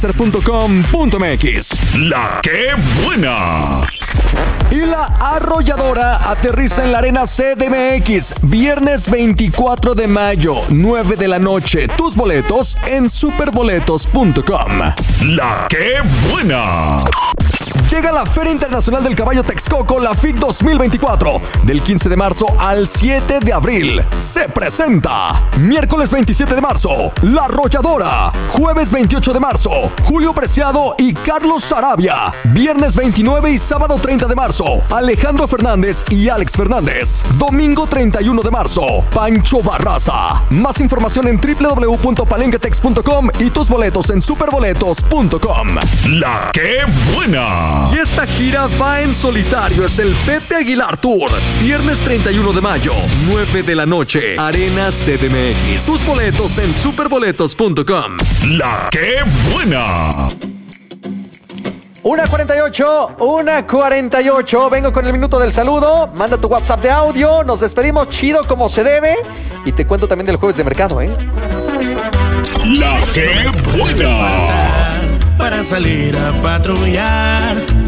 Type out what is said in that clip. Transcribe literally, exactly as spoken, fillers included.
punto com punto m x. La que buena. Y la arrolladora aterriza en la Arena C D M X, viernes veinticuatro de mayo, nueve de la noche. Tus boletos en superboletos punto com. La que buena. Llega la Feria Internacional del Caballo Texcoco, la F I C dos mil veinticuatro, del quince de marzo al siete de abril. Se presenta miércoles veintisiete de marzo, La Arrolladora. Jueves veintiocho de marzo, Julio Preciado y Carlos Sarabia. Viernes veintinueve y sábado treinta de marzo, Alejandro Fernández y Alex Fernández. Domingo treinta y uno de marzo, Pancho Barraza. Más información en doble u doble u doble u punto palenquetex punto com y tus boletos en superboletos punto com. La que buena. Y esta gira va en solitario, es el Pepe Aguilar Tour. Viernes treinta y uno de mayo, nueve de la noche, Arena C D M X. Tus boletos en superboletos punto com. La que buena. una cuarenta y ocho, una cuarenta y ocho. Vengo con el minuto del saludo. Manda tu WhatsApp de audio. Nos despedimos chido como se debe. Y te cuento también del jueves de mercado, ¿eh? La que buena. Para salir a patrullar.